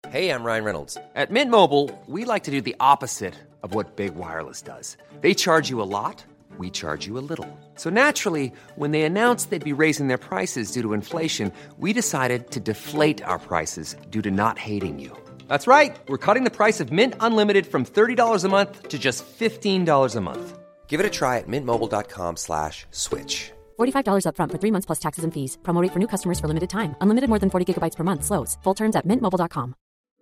Hey, I'm Ryan Reynolds. At Mint Mobile, we like to do the opposite of what Big Wireless does. They charge you a lot, we charge you a little. So naturally, when they announced they'd be raising their prices due to inflation, we decided to deflate our prices due to not hating you. That's right. We're cutting the price of Mint Unlimited from $30 a month to just $15 a month. Give it a try at mintmobile.com/switch. $45 up front for 3 months plus taxes and fees. Promo rate for new customers for limited time. Unlimited more than 40 gigabytes per month. Slows full terms at mintmobile.com.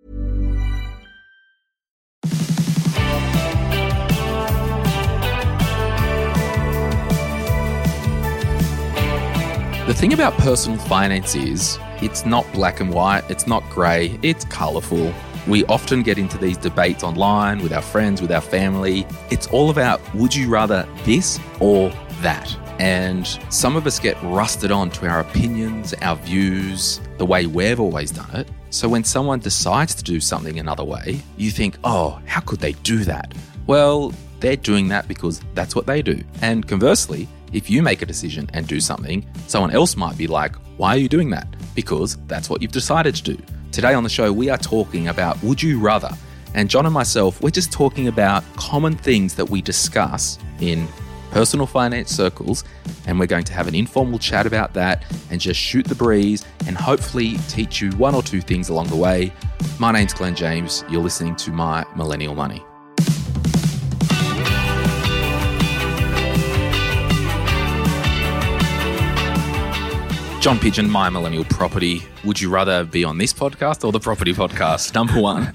The thing about personal finance is it's not black and white, it's not grey, it's colourful. We often get into these debates online with our friends, with our family. It's all about, would you rather this or that? And some of us get rusted on to our opinions, our views, the way we've always done it. So when someone decides to do something another way, you think, oh, how could they do that? Well, they're doing that because that's what they do. And conversely, if you make a decision and do something, someone else might be like, why are you doing that? Because that's what you've decided to do. Today on the show, we are talking about would you rather. And John and myself, we're just talking about common things that we discuss in personal finance circles. And we're going to have an informal chat about that and just shoot the breeze and hopefully teach you one or two things along the way. My name's Glenn James. You're listening to My Millennial Money. John Pigeon, My Millennial Property. Would you rather be on this podcast or the property podcast? Number one.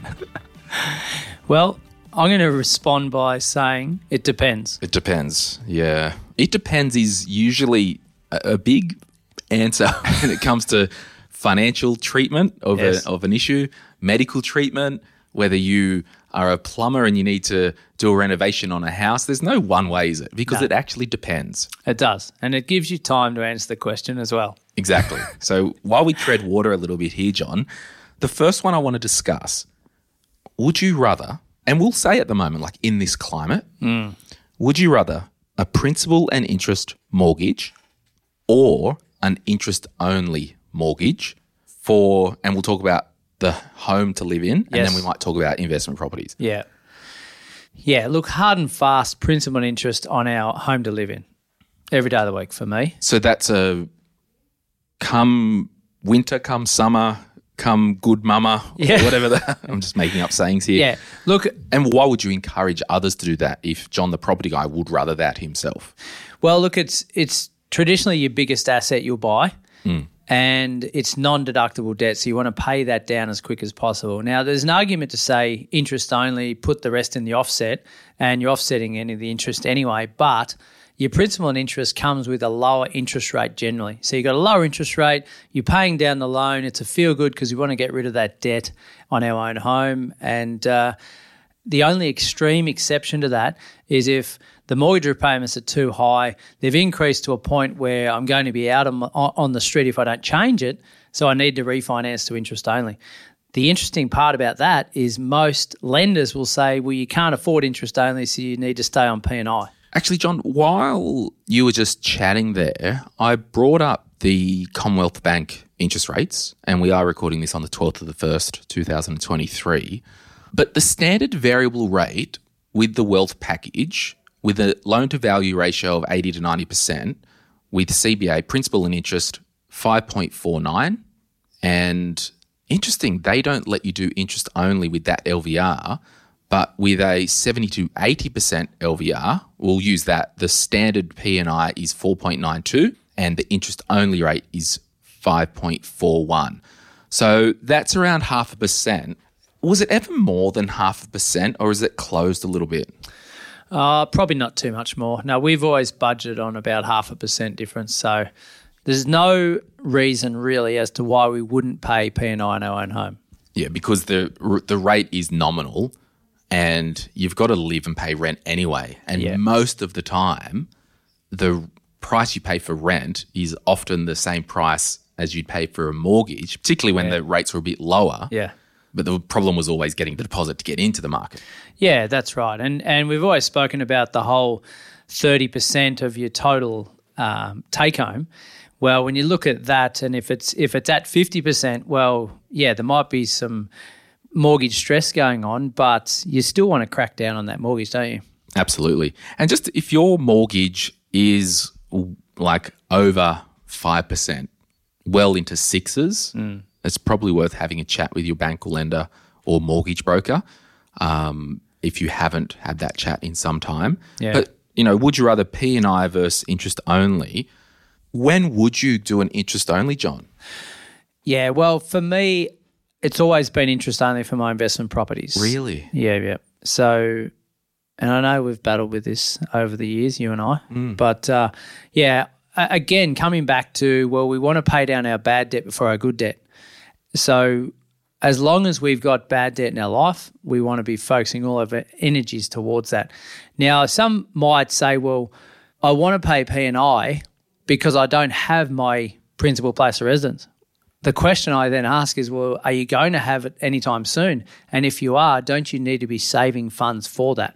Well, I'm going to respond by saying it depends. It depends, yeah. It depends is usually a big answer when it comes to financial treatment of, Yes. of an issue, medical treatment, whether you are a plumber and you need to do a renovation on a house. There's no one way, is it? Because No. it actually depends. It does. And it gives you time to answer the question as well. Exactly. So while we tread water a little bit here, John, the first one I want to discuss, would you rather, and we'll say at the moment, like in this climate, would you rather a principal and interest mortgage or an interest-only mortgage for, and we'll talk about the home to live in, and Yes. then we might talk about investment properties. Yeah. Yeah, look, hard and fast principal and interest on our home to live in every day of the week for me. So that's a come winter, come summer, come good mama, Yeah. or whatever that. I'm just making up sayings here. Yeah. Look, And why would you encourage others to do that if John the property guy would rather that himself? well, look, it's traditionally your biggest asset you'll buy. And it's non-deductible debt, so you want to pay that down as quick as possible. Now, there's an argument to say interest only, put the rest in the offset, and you're offsetting any of the interest anyway, but your principal and interest comes with a lower interest rate generally. So you've got a lower interest rate, you're paying down the loan, it's a feel-good because we want to get rid of that debt on our own home. And the only extreme exception to that is if the mortgage repayments are too high, they've increased to a point where I'm going to be out on the street if I don't change it, so I need to refinance to interest only. The interesting part about that is most lenders will say, well, you can't afford interest only, so you need to stay on P&I. Actually, John, while you were just chatting there, I brought up the Commonwealth Bank interest rates, and we are recording this on the 12th of the 1st, 2023. But the standard variable rate with the wealth package, with a loan-to-value ratio of 80 to 90%, with CBA, principal and interest, 5.49. And interesting, they don't let you do interest only with that LVR, but with a 70 to 80% LVR, we'll use that. The standard P&I is 4.92 and the interest-only rate is 5.41. So that's around 0.5%. Was it ever more than 0.5% or is it closed a little bit? Probably not too much more. No, we've always budgeted on about 0.5% difference, so there's no reason really as to why we wouldn't pay P&I on our own home. Yeah, because the rate is nominal and you've got to live and pay rent anyway. And most of the time, the price you pay for rent is often the same price as you'd pay for a mortgage, particularly when the rates were a bit lower. Yeah. But the problem was always getting the deposit to get into the market. Yeah, that's right. And we've always spoken about the whole 30% of your total take home. Well, when you look at that, and if it's at 50%, well, yeah, there might be some mortgage stress going on, but you still want to crack down on that mortgage, don't you? Absolutely. And just if your mortgage is like over 5%, well into sixes, it's probably worth having a chat with your bank or lender or mortgage broker if you haven't had that chat in some time. Yeah. But, would you rather P&I versus interest only? When would you do an interest only, John? Yeah, well, for me, it's always been interest only for my investment properties. Really? Yeah. So, and I know we've battled with this over the years, you and I, but again, coming back to, we want to pay down our bad debt before our good debt. So as long as we've got bad debt in our life, we want to be focusing all of our energies towards that. Now, some might say, well, I want to pay P&I because I don't have my principal place of residence. The question I then ask is, well, are you going to have it anytime soon? And if you are, don't you need to be saving funds for that?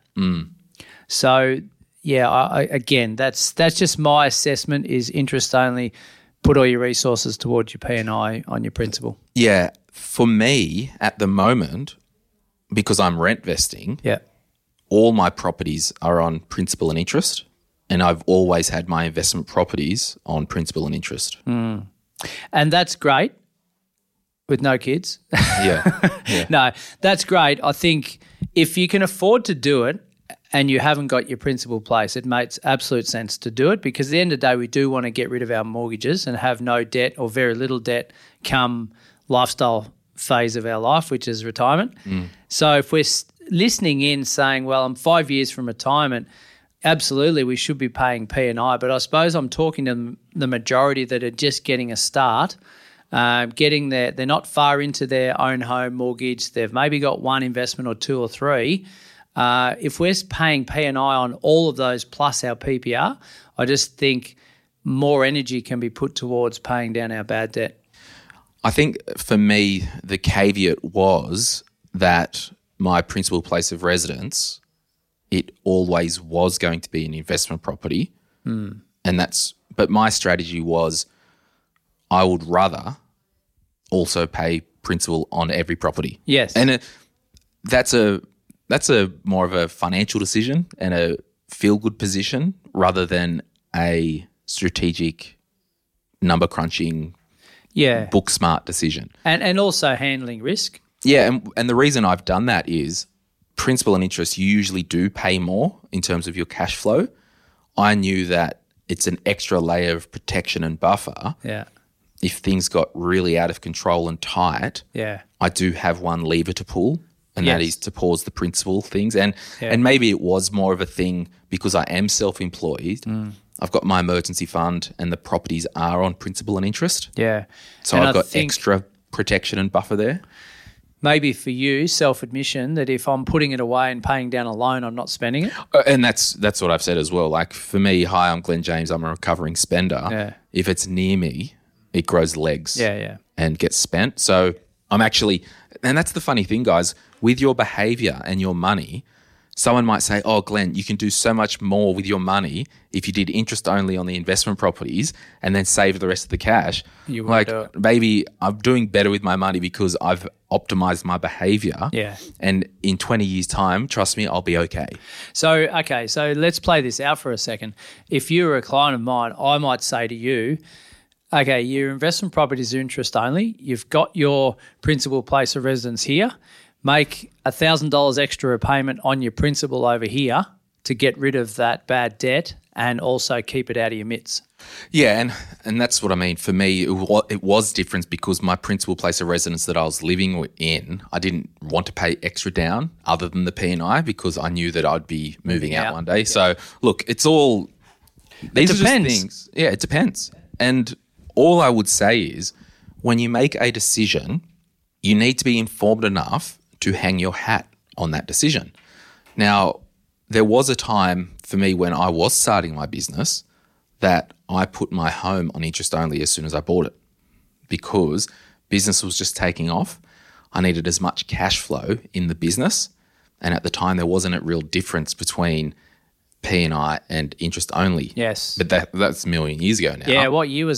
So, again, that's just my assessment is interest only. Put all your resources towards your P&I on your principal. Yeah. For me, at the moment, because I'm rent vesting, all my properties are on principal and interest, and I've always had my investment properties on principal and interest. And that's great with no kids. Yeah. No, that's great. I think if you can afford to do it and you haven't got your principal place, it makes absolute sense to do it because at the end of the day, we do want to get rid of our mortgages and have no debt or very little debt come lifestyle phase of our life, which is retirement. So if we're listening in saying, well, I'm 5 years from retirement, absolutely we should be paying P&I, but I suppose I'm talking to the majority that are just getting a start, getting there. They're not far into their own home mortgage. They've maybe got one investment or two or three. If we're paying P&I on all of those plus our PPR, I just think more energy can be put towards paying down our bad debt. I think for me, the caveat was that my principal place of residence, it always was going to be an investment property. But my strategy was I would rather also pay principal on every property. Yes. And that's a more of a financial decision and a feel-good position rather than a strategic number crunching book smart decision. And also handling risk. Yeah, and the reason I've done that is principal and interest, you usually do pay more in terms of your cash flow. I knew that it's an extra layer of protection and buffer. Yeah. If things got really out of control and tight, I do have one lever to pull, and that is to pause the principal things. And maybe it was more of a thing because I am self-employed. I've got my emergency fund and the properties are on principal and interest. Yeah. So I've got extra protection and buffer there. Maybe for you, self-admission, that if I'm putting it away and paying down a loan, I'm not spending it. And that's what I've said as well. Like for me, hi, I'm Glenn James. I'm a recovering spender. Yeah. If it's near me, it grows legs and gets spent. So I'm actually – and that's the funny thing, guys. With your behaviour and your money, someone might say, oh, Glenn, you can do so much more with your money if you did interest only on the investment properties and then save the rest of the cash. You won't do it. Baby, I'm doing better with my money because I've optimized my behavior. Yeah. And in 20 years' time, trust me, I'll be okay. So let's play this out for a second. If you were a client of mine, I might say to you, okay, your investment properties are interest only. You've got your principal place of residence here. Make $1,000 extra repayment on your principal over here to get rid of that bad debt and also keep it out of your mitts. Yeah, and that's what I mean. For me, it was different because my principal place of residence that I was living in, I didn't want to pay extra down other than the P&I because I knew that I'd be moving out one day. Yeah. So, look, it's all – these are just things. Yeah, it depends. And all I would say is when you make a decision, you need to be informed enough to hang your hat on that decision. Now, there was a time for me when I was starting my business that I put my home on interest only as soon as I bought it because business was just taking off. I needed as much cash flow in the business, and at the time there wasn't a real difference between P&I and interest only. Yes. But that's a million years ago now. Yeah, what year was that?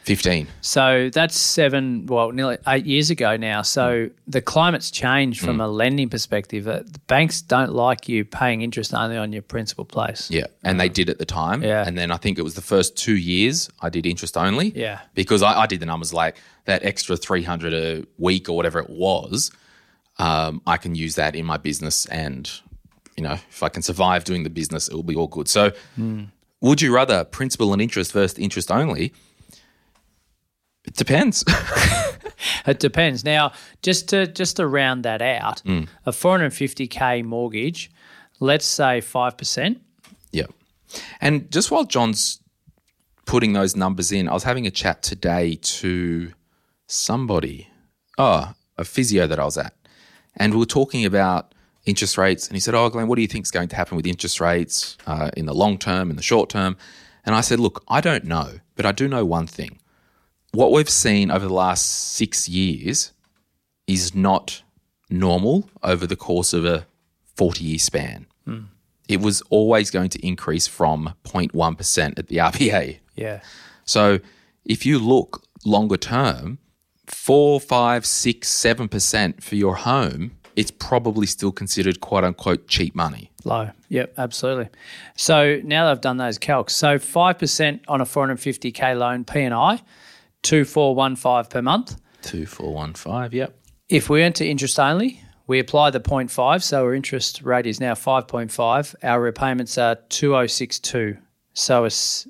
15. So that's nearly 8 years ago now. So the climate's changed from a lending perspective. The banks don't like you paying interest only on your principal place. Yeah, and they did at the time. Yeah. And then I think it was the first 2 years I did interest only. Yeah. Because I did the numbers like that extra $300 a week or whatever it was, I can use that in my business, and, if I can survive doing the business, it will be all good. So would you rather principal and interest versus interest only? It depends. It depends. Now, just to round that out, a $450K mortgage, let's say 5%. Yeah. And just while John's putting those numbers in, I was having a chat today to somebody, a physio that I was at, and we were talking about interest rates, and he said, Glenn, what do you think is going to happen with interest rates in the long term, in the short term? And I said, look, I don't know, but I do know one thing. What we've seen over the last 6 years is not normal over the course of a 40-year span. It was always going to increase from 0.1% at the RBA. Yeah. So if you look longer term, 4, 5, 6, 7% for your home, it's probably still considered quote unquote cheap money. Low. Yep, absolutely. So now they've done those calcs. So 5% on a $450K loan, P&I, 2,415 per month. 2,415, yep. If we went to interest only, we apply the 0.5, so our interest rate is now 5.5. Our repayments are 2,062. So it's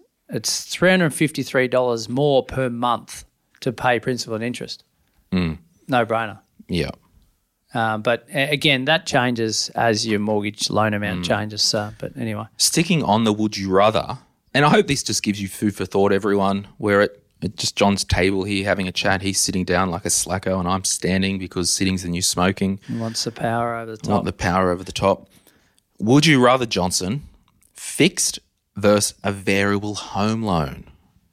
$353 more per month to pay principal and interest. No brainer. Yeah. But again, that changes as your mortgage loan amount changes. But anyway. Sticking on the would you rather, and I hope this just gives you food for thought, everyone. We're at just John's table here having a chat. He's sitting down like a slacko and I'm standing because sitting's the new smoking. He wants the power over the top. Want the power over the top. Would you rather, Johnson, fixed versus a variable home loan?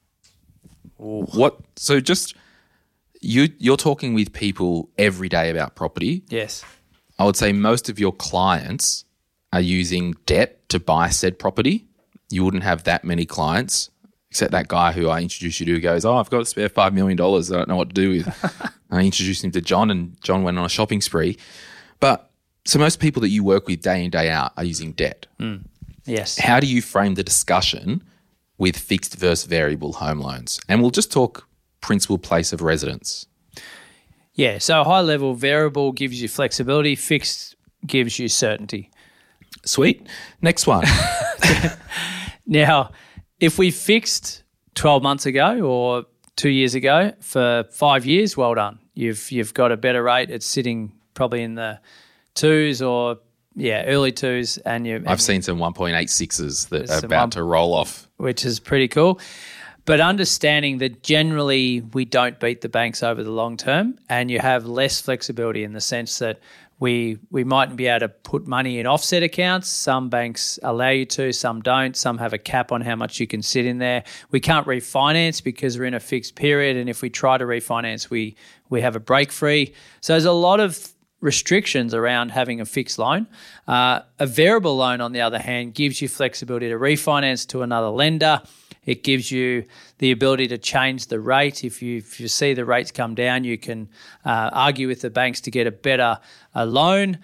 Ooh. What? So just you're talking with people every day about property. Yes. I would say most of your clients are using debt to buy said property. You wouldn't have that many clients, except that guy who I introduced you to who goes, I've got a spare $5 million I don't know what to do with. I introduced him to John, and John went on a shopping spree. But so most people that you work with day in, day out are using debt. Yes. How do you frame the discussion with fixed versus variable home loans? And we'll just talk principal place of residence. Yeah, so high level variable gives you flexibility, fixed gives you certainty. Sweet. Next one. Now, if we fixed 12 months ago or 2 years ago for 5 years, well done. You've got a better rate. It's sitting probably in the twos or early twos, I've seen some 1.86s that are about to roll off, which is pretty cool. But understanding that generally we don't beat the banks over the long term, and you have less flexibility in the sense that we mightn't be able to put money in offset accounts. Some banks allow you to, some don't. Some have a cap on how much you can sit in there. We can't refinance because we're in a fixed period, and if we try to refinance, we have a break free. So there's a lot of restrictions around having a fixed loan. A variable loan, on the other hand, gives you flexibility to refinance to another lender. It gives you the ability to change the rate. If you see the rates come down, you can argue with the banks to get a better loan.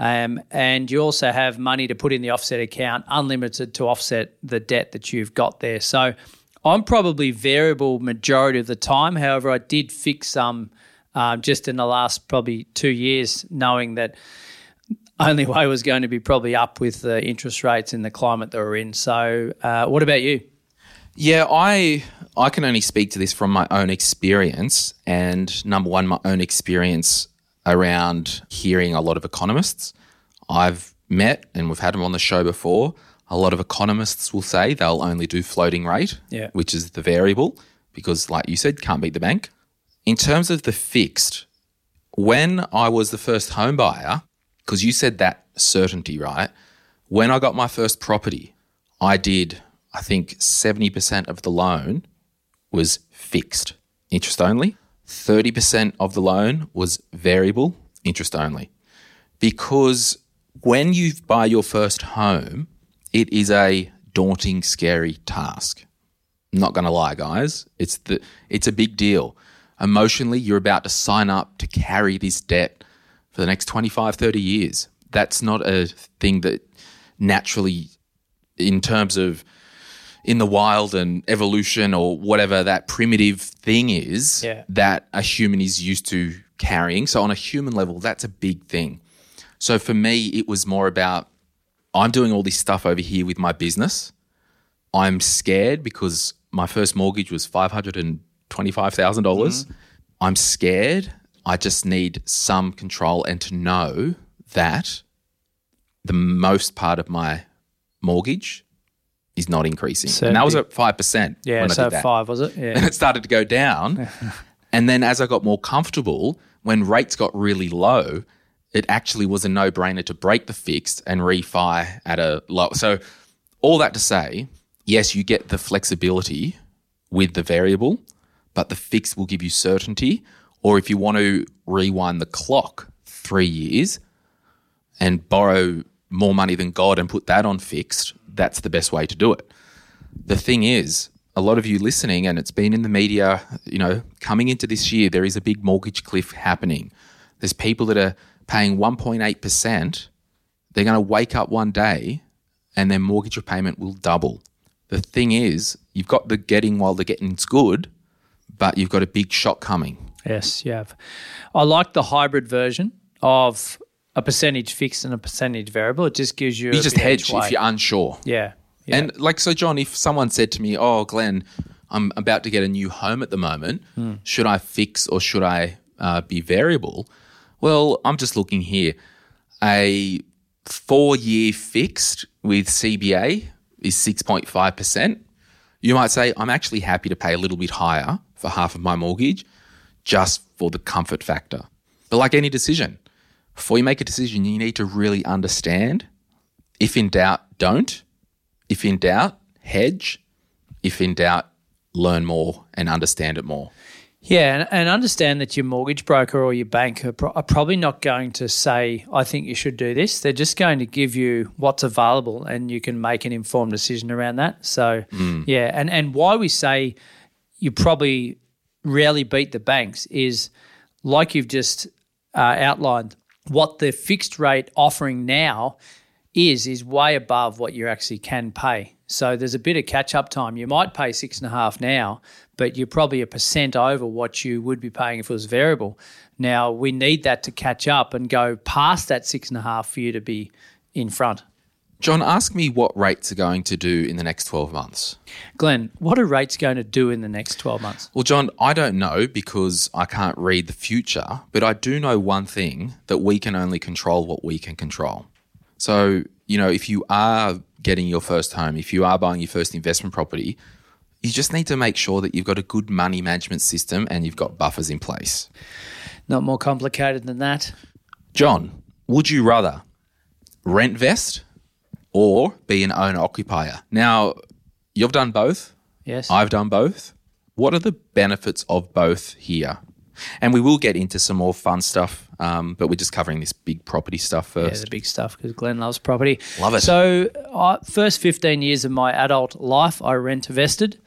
And you also have money to put in the offset account, unlimited to offset the debt that you've got there. So I'm probably variable majority of the time. However, I did fix some just in the last probably 2 years, knowing that only way was going to be probably up with the interest rates in the climate that we're in. So what about you? Yeah, I can only speak to this from my own experience, and number one, my own experience around hearing a lot of economists. I've met, and we've had them on the show before, a lot of economists will say they'll only do floating rate, which is the variable, because like you said, can't beat the bank. In terms of the fixed, when I was the first home buyer, because you said that certainty, right? When I got my first property, I did, I think 70% of the loan was fixed, interest only. 30% of the loan was variable, interest only. Because when you buy your first home, it is a daunting, scary task. Not going to lie, guys. It's a big deal. Emotionally, you're about to sign up to carry this debt for the next 25, 30 years. That's not a thing that naturally, in terms of in the wild and evolution or whatever that primitive thing is, that a human is used to carrying. So on a human level, that's a big thing. So for me, it was more about, I'm doing all this stuff over here with my business. I'm scared because my first mortgage was $525,000. I'm scared. I just need some control and to know that the most part of my mortgage is not increasing. Certainly. And that was at 5%. Yeah, when so I did that. 5, was it? Yeah. And it started to go down. And then as I got more comfortable, when rates got really low, it actually was a no-brainer to break the fixed and refi at a low. So all that to say, yes, you get the flexibility with the variable, but the fixed will give you certainty. Or if you want to rewind the clock 3 years and borrow more money than God and put that on fixed, that's the best way to do it. The thing is, a lot of you listening, and it's been in the media, coming into this year, there is a big mortgage cliff happening. There's people that are paying 1.8%. They're going to wake up one day and their mortgage repayment will double. The thing is, you've got the getting while the getting's good, but you've got a big shock coming. Yes, you have. I like the hybrid version of a percentage fixed and a percentage variable. It just gives you You just hedge if you're unsure. Yeah. And so John, if someone said to me, oh, Glenn, I'm about to get a new home at the moment. Should I fix or should I be variable? Well, I'm just looking here. A 4-year fixed with CBA is 6.5%. You might say, I'm actually happy to pay a little bit higher for half of my mortgage just for the comfort factor. But like any decision, before you make a decision, you need to really understand. If in doubt, don't. If in doubt, hedge. If in doubt, learn more and understand it more. Yeah, and understand that your mortgage broker or your bank are probably not going to say, I think you should do this. They're just going to give you what's available and you can make an informed decision around that. So, yeah, and why we say you probably rarely beat the banks is, like you've just outlined, what the fixed rate offering now is way above what you actually can pay. So there's a bit of catch-up time. You might pay 6.5 now, but you're probably 1% over what you would be paying if it was variable. Now, we need that to catch up and go past that 6.5 for you to be in front. John, ask me what rates are going to do in the next 12 months. Glenn, what are rates going to do in the next 12 months? Well, John, I don't know because I can't read the future, but I do know one thing, that we can only control what we can control. So, if you are getting your first home, if you are buying your first investment property, you just need to make sure that you've got a good money management system and you've got buffers in place. Not more complicated than that. John, would you rather rent vest or be an owner-occupier? Now, you've done both. Yes. I've done both. What are the benefits of both here? And we will get into some more fun stuff, but we're just covering this big property stuff first. Yeah, the big stuff, because Glenn loves property. Love it. So first 15 years of my adult life, I rent-vested,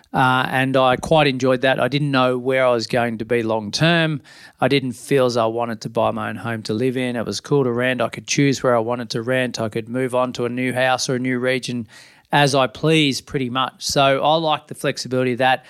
and I quite enjoyed that. I didn't know where I was going to be long term. I didn't feel as I wanted to buy my own home to live in. It was cool to rent. I could choose where I wanted to rent. I could move on to a new house or a new region as I please, pretty much. So I like the flexibility of that,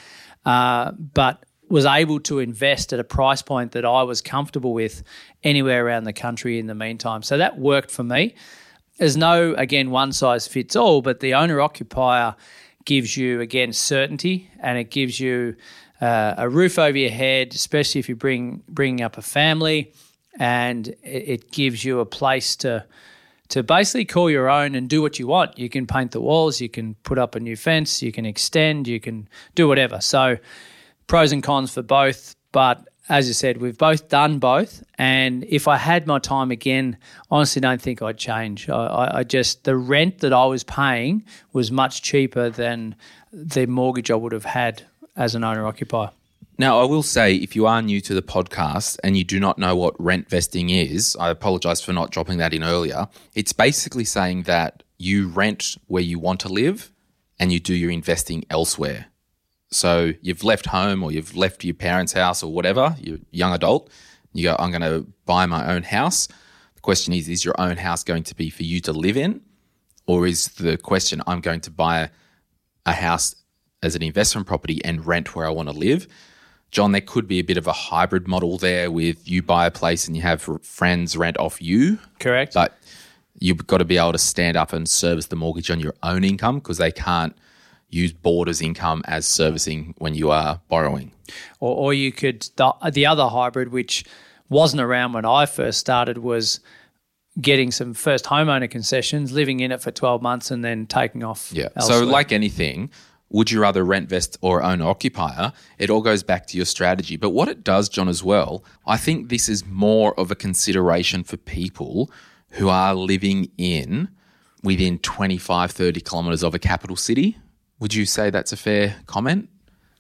but was able to invest at a price point that I was comfortable with anywhere around the country in the meantime. So that worked for me. There's no, again, one size fits all, but the owner-occupier gives you, again, certainty, and it gives you a roof over your head, especially if you're bringing up a family, and it gives you a place to basically call your own and do what you want. You can paint the walls, you can put up a new fence, you can extend, you can do whatever. So pros and cons for both, but as you said, we've both done both, and if I had my time again, honestly don't think I'd change. I just, the rent that I was paying was much cheaper than the mortgage I would have had as an owner-occupier. Now, I will say, if you are new to the podcast and you do not know what rent vesting is, I apologise for not dropping that in earlier. It's basically saying that you rent where you want to live and you do your investing elsewhere. So you've left home or you've left your parents' house or whatever, you're a young adult. You go, I'm going to buy my own house. The question is your own house going to be for you to live in? Or is the question, I'm going to buy a house as an investment property and rent where I want to live? John, there could be a bit of a hybrid model there with you buy a place and you have friends rent off you. Correct. But you've got to be able to stand up and service the mortgage on your own income because they can't use boarders' income as servicing when you are borrowing. Or you could, the other hybrid, which wasn't around when I first started, was getting some first homeowner concessions, living in it for 12 months and then taking off. Yeah. elsewhere. So like anything, would you rather rent, vest or own occupier? It all goes back to your strategy. But what it does, John, as well, I think this is more of a consideration for people who are living in within 25, 30 kilometres of a capital city. Would you say that's a fair comment?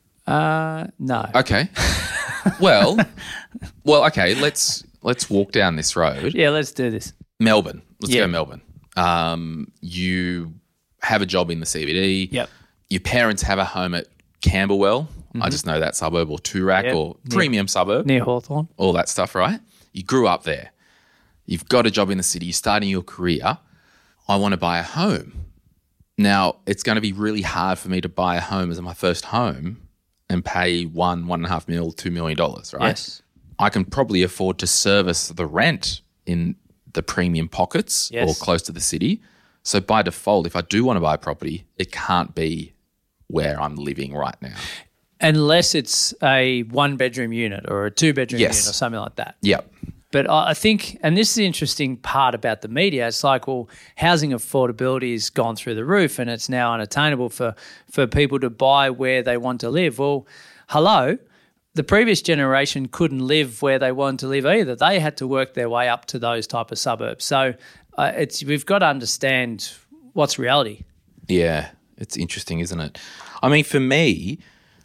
No. Okay. well, okay, let's walk down this road. Yeah, let's do this. Melbourne. Let's Yeah. go Melbourne. You have a job in the CBD. Yep. Your parents have a home at Camberwell. I just know that suburb, or Toorak, Yep. or premium suburb. Near Hawthorn. All that stuff, right? You grew up there. You've got a job in the city. You're starting your career. I want to buy a home. Now, it's going to be really hard for me to buy a home as my first home and pay $1.5 million, $2 million, right? Yes. I can probably afford to service the rent in the premium pockets Yes. or close to the city. So by default, if I do want to buy a property, it can't be where I'm living right now. Unless it's a 1-bedroom unit or a 2-bedroom Yes. unit or something like that. Yep. But I think, and this is the interesting part about the media, it's like, well, housing affordability has gone through the roof and it's now unattainable for people to buy where they want to live. Well, hello, the previous generation couldn't live where they wanted to live either. They had to work their way up to those type of suburbs. So we've got to understand what's reality. Yeah, it's interesting, isn't it? I mean, for me,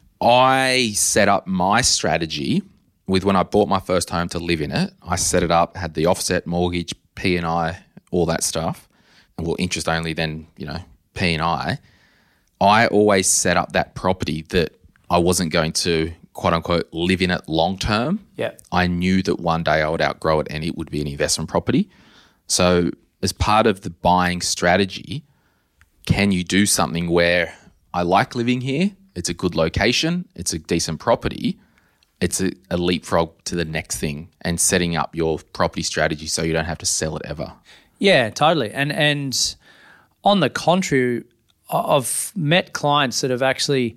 I set up my strategy with when I bought my first home to live in it. I set it up, had the offset mortgage, P&I, all that stuff. Well, interest only, then, P&I. I always set up that property that I wasn't going to, quote unquote, live in it long term. Yeah. I knew that one day I would outgrow it and it would be an investment property. So as part of the buying strategy, can you do something where I like living here, it's a good location, it's a decent property, it's a leapfrog to the next thing and setting up your property strategy so you don't have to sell it ever. Yeah, totally. And on the contrary, I've met clients that have actually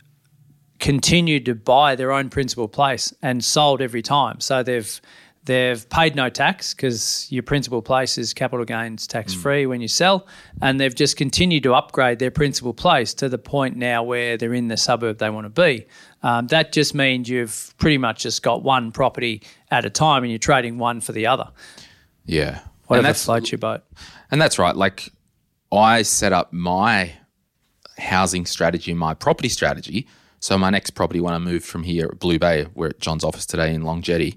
continued to buy their own principal place and sold every time. So they've paid no tax because your principal place is capital gains tax-free when you sell, and they've just continued to upgrade their principal place to the point now where they're in the suburb they want to be. That just means you've pretty much just got one property at a time and you're trading one for the other. Yeah. Whatever floats your boat. And that's right. Like, I set up my housing strategy, my property strategy. So my next property, when I moved from here at Blue Bay, we're at John's office today in Long Jetty,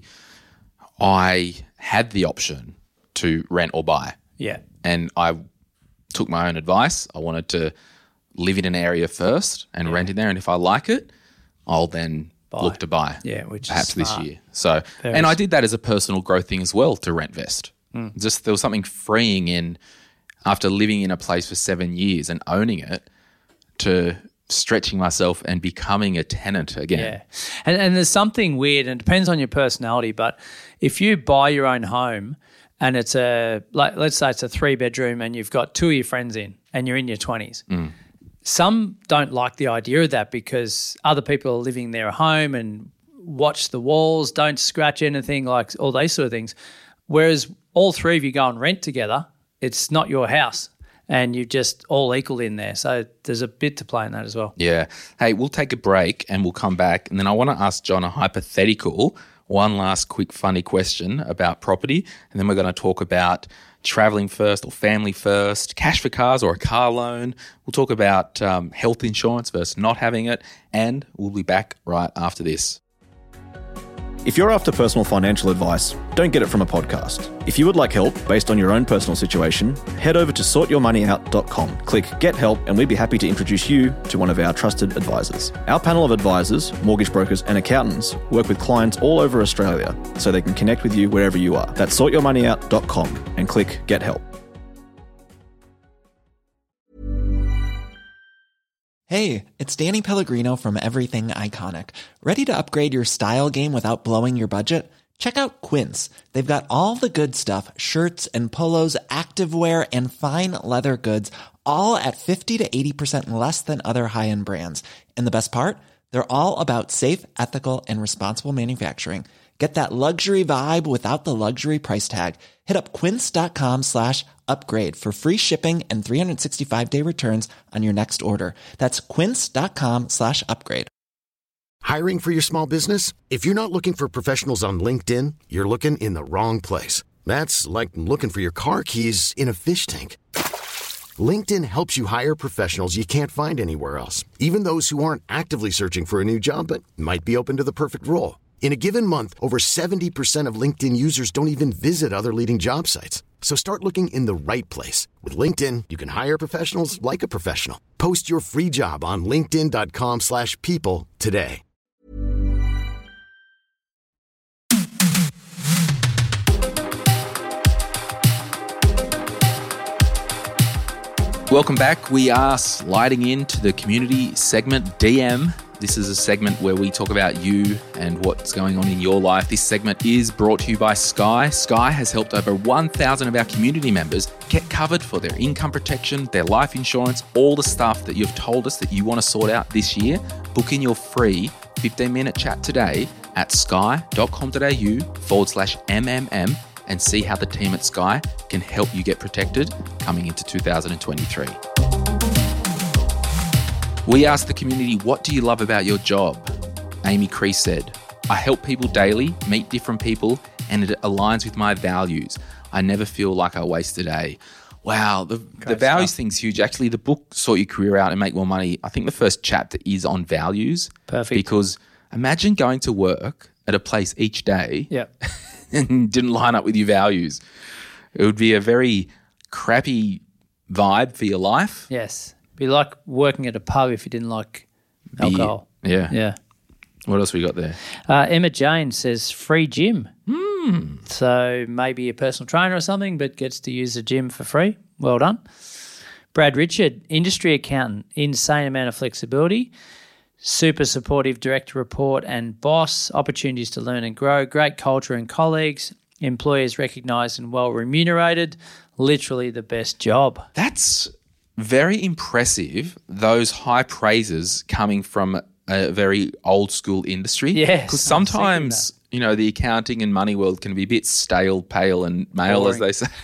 I had the option to rent or buy. Yeah. And I took my own advice. I wanted to live in an area first and rent in there. And if I like it, I'll then look to buy. Yeah, which perhaps is this smart. year. So, and I did that as a personal growth thing as well to rent vest. Just there was something freeing in after living in a place for 7 years and owning it to stretching myself and becoming a tenant again. Yeah. And there's something weird, and it depends on your personality, but if you buy your own home and it's let's say it's a 3-bedroom and you've got 2 of your friends in and you're in your 20s, some don't like the idea of that because other people are living their home and watch the walls, don't scratch anything, like all those sort of things. Whereas all 3 of you go and rent together, it's not your house and you're just all equal in there. So there's a bit to play in that as well. Yeah. Hey, we'll take a break and we'll come back. And then I want to ask John a hypothetical, one last quick funny question about property. And then we're going to talk about traveling first or family first, cash for cars or a car loan. We'll talk about health insurance versus not having it. And we'll be back right after this. If you're after personal financial advice, don't get it from a podcast. If you would like help based on your own personal situation, head over to sortyourmoneyout.com. Click Get Help and we'd be happy to introduce you to one of our trusted advisors. Our panel of advisors, mortgage brokers and accountants work with clients all over Australia so they can connect with you wherever you are. That's sortyourmoneyout.com and click Get Help. Hey, it's Danny Pellegrino from Everything Iconic. Ready to upgrade your style game without blowing your budget? Check out Quince. They've got all the good stuff, shirts and polos, activewear, and fine leather goods, all at 50 to 80% less than other high-end brands. And the best part? They're all about safe, ethical, and responsible manufacturing. Get that luxury vibe without the luxury price tag. Hit up quince.com/upgrade for free shipping and 365-day returns on your next order. That's quince.com/upgrade. Hiring for your small business? If you're not looking for professionals on LinkedIn, you're looking in the wrong place. That's like looking for your car keys in a fish tank. LinkedIn helps you hire professionals you can't find anywhere else, even those who aren't actively searching for a new job but might be open to the perfect role. In a given month, over 70% of LinkedIn users don't even visit other leading job sites. So start looking in the right place. With LinkedIn, you can hire professionals like a professional. Post your free job on linkedin.com/people today. Welcome back. We are sliding into the community segment DM. This is a segment where we talk about you and what's going on in your life. This segment is brought to you by Sky. Sky has helped over 1,000 of our community members get covered for their income protection, their life insurance, all the stuff that you've told us that you want to sort out this year. Book in your free 15-minute chat today at sky.com.au/MMM and see how the team at Sky can help you get protected coming into 2023. We asked the community, what do you love about your job? Amy Crease said, I help people daily, meet different people, and it aligns with my values. I never feel like I waste a day. Wow, the values thing's huge. Actually, the book, Sort Your Career Out and Make More Money, I think the first chapter is on values. Perfect. Because imagine going to work at a place each day and didn't line up with your values. It would be a very crappy vibe for your life. Yes. Be like working at a pub if you didn't like alcohol. Yeah. What else we got there? Emma Jane says free gym. So maybe a personal trainer or something, but gets to use the gym for free. Well done. Brad Richard, industry accountant, insane amount of flexibility, super supportive direct report and boss, opportunities to learn and grow, great culture and colleagues, employers recognised and well remunerated, literally the best job. That's very impressive, those high praises coming from a very old school industry. Yes. Because sometimes, you know, the accounting and money world can be a bit stale, pale and male, boring, as they say.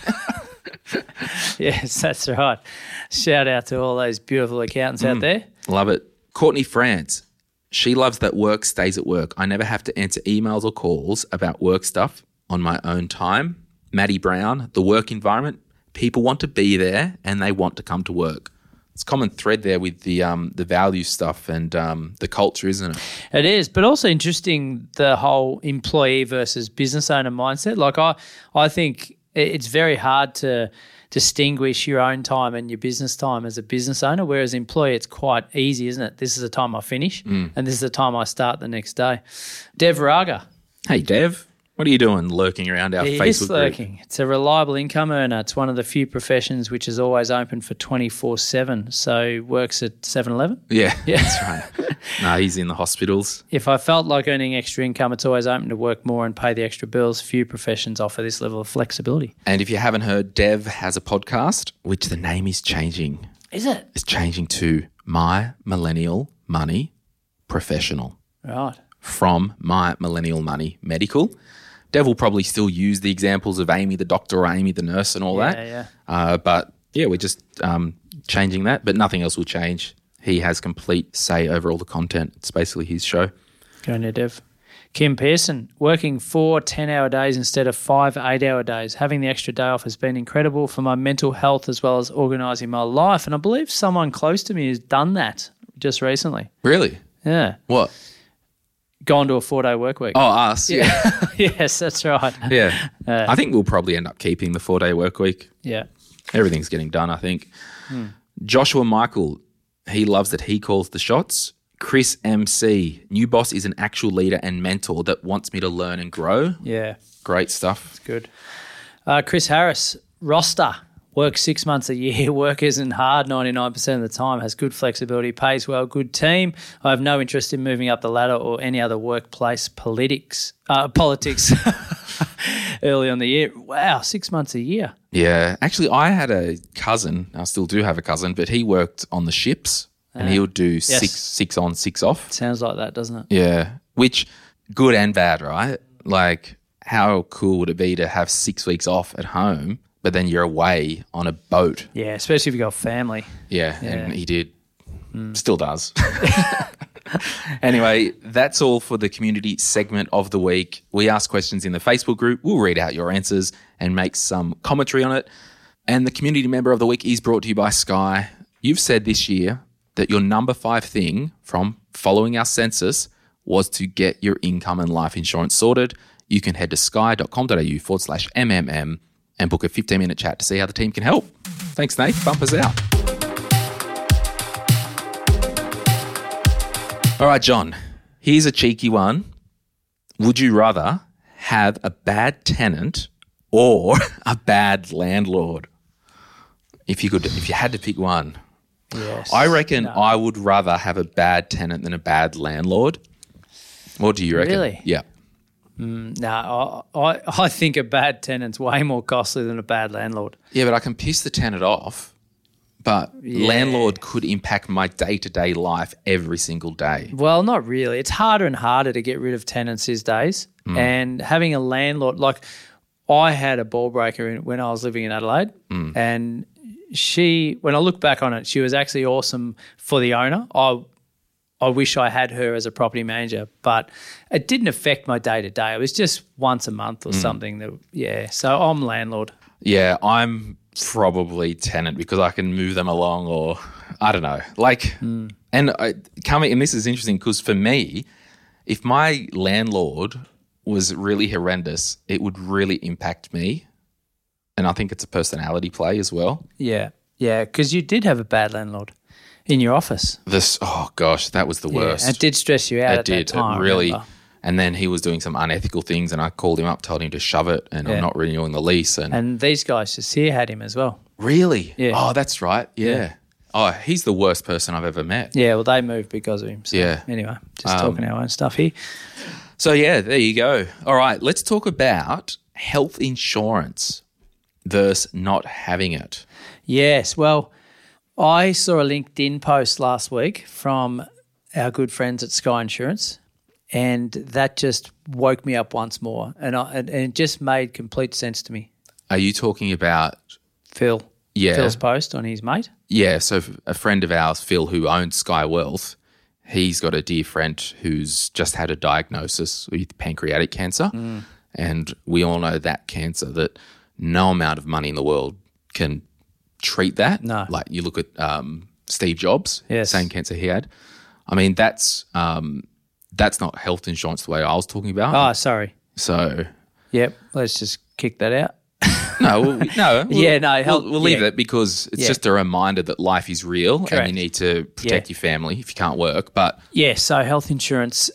Yes, that's right. Shout out to all those beautiful accountants out there. Love it. Courtney France, she loves that work stays at work. I never have to answer emails or calls about work stuff on my own time. Maddie Brown, the work environment. People want to be there and they want to come to work. It's a common thread there with the value stuff and the culture, isn't it? It is, but also interesting the whole employee versus business owner mindset. Like I think it's very hard to distinguish your own time and your business time as a business owner, whereas employee, it's quite easy, isn't it? This is the time I finish and this is the time I start the next day. Dev Raga. Hey, Dev. What are you doing lurking around our Facebook group? Lurking. It's a reliable income earner. It's one of the few professions which is always open for 24/7. So works at 7-Eleven? Yeah, that's right. No, he's in the hospitals. If I felt like earning extra income, it's always open to work more and pay the extra bills. Few professions offer this level of flexibility. And if you haven't heard, Dev has a podcast, which the name is changing. Is it? It's changing to My Millennial Money Professional. Right. From My Millennial Money Medical. Dev will probably still use the examples of Amy the doctor or Amy the nurse and all that. Yeah. But yeah, we're just changing that, but nothing else will change. He has complete say over all the content. It's basically his show. Go on there, Dev. Kim Pearson, working 4 10-hour days instead of 5 8-hour days. Having the extra day off has been incredible for my mental health as well as organising my life. And I believe someone close to me has done that just recently. Really? Yeah. What? gone to a 4-day work week. Oh, us. Yeah. Yes, that's right. Yeah. I think we'll probably end up keeping the 4-day work week. Yeah. Everything's getting done, I think. Joshua Michael, he loves that he calls the shots. Chris MC, new boss is an actual leader and mentor that wants me to learn and grow. Yeah. Great stuff. Good. Chris Harris, roster. Works 6 months a year. Work isn't hard 99% of the time. Has good flexibility. Pays well. Good team. I have no interest in moving up the ladder or any other workplace politics. Early on the year. Wow, 6 months a year. Yeah. Actually, I had a cousin. I still do have a cousin, but he worked on the ships and he would do six on, 6 off. Sounds like that, doesn't it? Yeah. Which, good and bad, right? Like, how cool would it be to have 6 weeks off at home, but then you're away on a boat? Yeah, especially if you've got family. Yeah, and he did. Still does. Anyway, that's all for the community segment of the week. We ask questions in the Facebook group. We'll read out your answers and make some commentary on it. And the community member of the week is brought to you by Sky. You've said this year that your number 5 thing from following our census was to get your income and life insurance sorted. You can head to sky.com.au/MMM and book a 15-minute chat to see how the team can help. Thanks, Nate. Bump us out. All right, John, here's a cheeky one. Would you rather have a bad tenant or a bad landlord? If you had to pick one. Yes. I reckon I would rather have a bad tenant than a bad landlord. What do you reckon? Really? Yeah. No, I think a bad tenant's way more costly than a bad landlord. Yeah, but I can piss the tenant off, but landlord could impact my day-to-day life every single day. Well, not really. It's harder and harder to get rid of tenants these days. And having a landlord, like I had a ball breaker when I was living in Adelaide and she, when I look back on it, she was actually awesome for the owner. I wish I had her as a property manager, but it didn't affect my day-to-day. It was just once a month or something. So I'm landlord. Yeah, I'm probably tenant because I can move them along or I don't know. And this is interesting because for me, if my landlord was really horrendous, it would really impact me. And I think it's a personality play as well. Yeah, because you did have a bad landlord in your office. Oh gosh, that was the worst. It did stress you out at that time. It really. Remember? And then he was doing some unethical things and I called him up, told him to shove it and I'm not renewing the lease. And these guys just here had him as well. Really? Yeah. Oh, that's right. Yeah. Oh, he's the worst person I've ever met. Yeah, well, they moved because of him. So anyway, just talking our own stuff here. So yeah, there you go. All right, let's talk about health insurance versus not having it. Yes, well, I saw a LinkedIn post last week from our good friends at Sky Insurance, and that just woke me up once more, and it just made complete sense to me. Are you talking about Phil? Yeah. Phil's post on his mate? Yeah, so a friend of ours, Phil, who owns Sky Wealth, he's got a dear friend who's just had a diagnosis with pancreatic cancer, and we all know that cancer, that no amount of money in the world can treat that. No. Like you look at Steve Jobs, Yes. same cancer he had. I mean, that's not health insurance the way I was talking about. Oh, sorry. So Yep, let's just kick that out. we'll leave yeah. it because it's just a reminder that life is real and Correct. you need to protect your family if you can't work. But Yeah, so health insurance,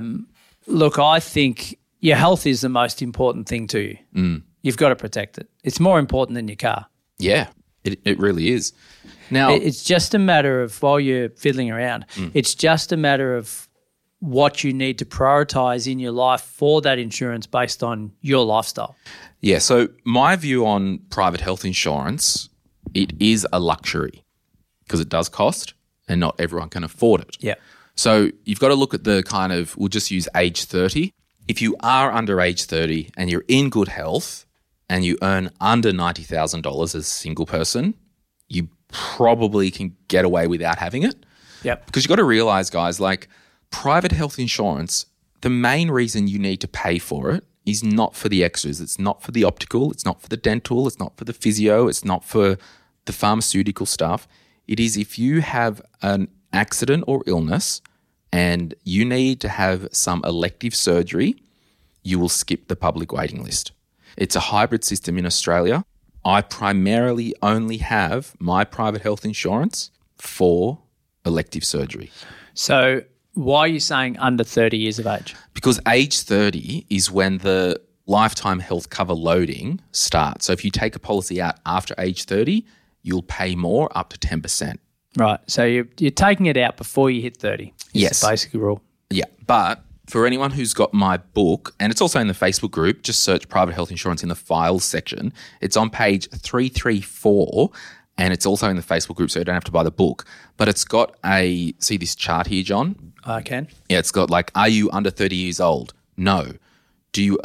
look, I think your health is the most important thing to you. You've got to protect it. It's more important than your car. yeah, it really is. Now, It's just a matter of, while you're fiddling around, it's just a matter of what you need to prioritise in your life for that insurance based on your lifestyle. yeah, so my view on private health insurance, it is a luxury because it does cost and not everyone can afford it. Yeah. So you've got to look at the kind of, we'll just use age 30. If you are under age 30 and you're in good health and you earn under $90,000 as a single person, you probably can get away without having it. Yep. Because you've got to realise, guys, like private health insurance, the main reason you need to pay for it is not for the extras. It's not for the optical. It's not for the dental. It's not for the physio. It's not for the pharmaceutical stuff. It is if you have an accident or illness and you need to have some elective surgery, you will skip the public waiting list. It's a hybrid system in Australia. I primarily only have my private health insurance for elective surgery. So why are you saying under 30 years of age? Because age 30 is when the lifetime health cover loading starts. So if you take a policy out after age 30, you'll pay more, up to 10%. Right. So you're taking it out before you hit 30. Yes. The basic rule. Yeah. But for anyone who's got my book, and it's also in the Facebook group, just search private health insurance in the files section. It's on page 334, and it's also in the Facebook group, so you don't have to buy the book. But it's got see this chart here, John? I can. Yeah, it's got like, are you under 30 years old? No. Do you,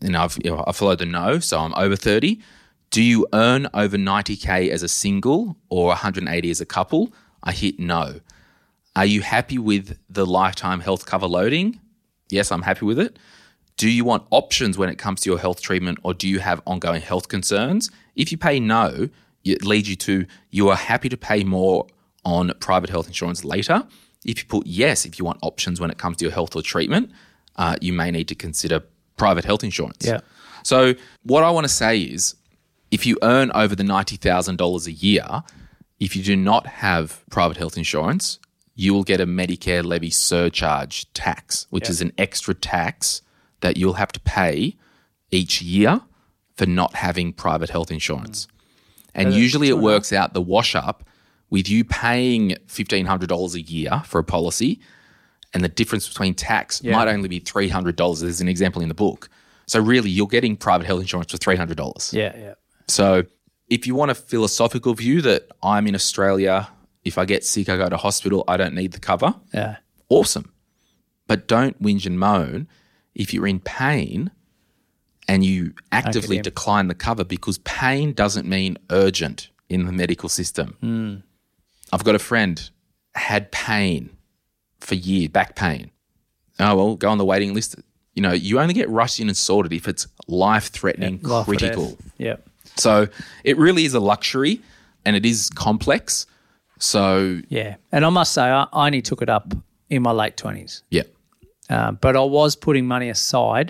I followed the no, so I'm over 30. Do you earn over 90K as a single or 180 as a couple? I hit no. Are you happy with the lifetime health cover loading? Yes, I'm happy with it. Do you want options when it comes to your health treatment, or do you have ongoing health concerns? If you pay no, it leads you to you are happy to pay more on private health insurance later. If you put yes, if you want options when it comes to your health or treatment, you may need to consider private health insurance. Yeah. So what I want to say is, if you earn over the $90,000 a year, if you do not have private health insurance, you will get a Medicare levy surcharge tax, which is an extra tax that you'll have to pay each year for not having private health insurance. And usually it works out the wash up with you paying $1,500 a year for a policy, and the difference between tax might only be $300. There's an example in the book. So really you're getting private health insurance for $300. Yeah. So if you want a philosophical view that I'm in Australia, if I get sick, I go to hospital, I don't need the cover. Yeah. Awesome. But don't whinge and moan if you're in pain and you actively decline the cover, because pain doesn't mean urgent in the medical system. I've got a friend, had pain for years, back pain. Oh, well, go on the waiting list. You know, you only get rushed in and sorted if it's life-threatening, critical. Yeah. So it really is a luxury, and it is complex. So yeah, and I must say I only took it up in my late 20s. Yeah. But I was putting money aside